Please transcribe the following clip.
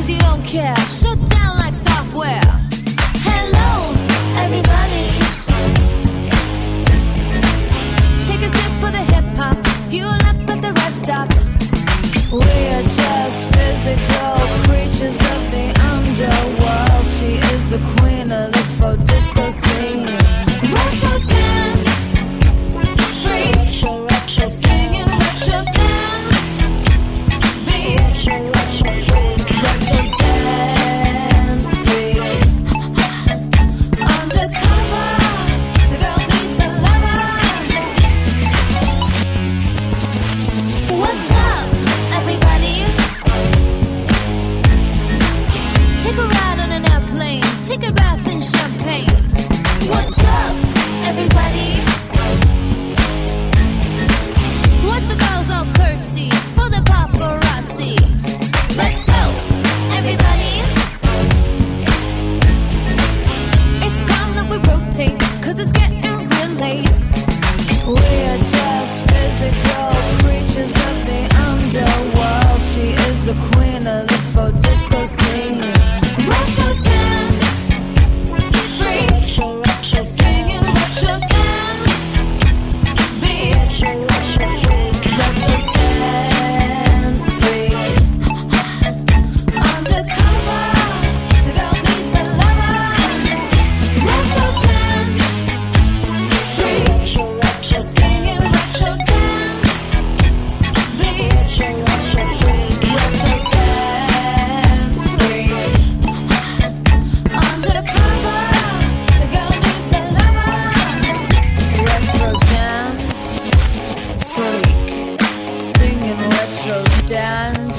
cause you don't care. Shut down like software. Hello, everybody. Take a sip for the hip-hop. Fuel up, let the rest stop. We're just physical creatures of the underworld. She is the queen of the faux disco scene. Retro dance freak, singing retro dance beats. Retro dance freak, undercover. The girl needs a lover. What's up, everybody? Take a ride on an airplane. Take a bath in champagne. What's up, everybody? Watch the girls all curtsy for the paparazzi. Let's go, everybody. It's time that we rotate, cause it's getting real late. We're just physical creatures of the underworld. She is the queen of the faux disco scene. Retro dance freak, singing retro dance beats. Retro dance freak, undercover. The girl needs a lover. Retro dance freak, singing retro dance beats. Retro dance freak, undercover. The girl needs a lover. Retro dance freak, singing retro dance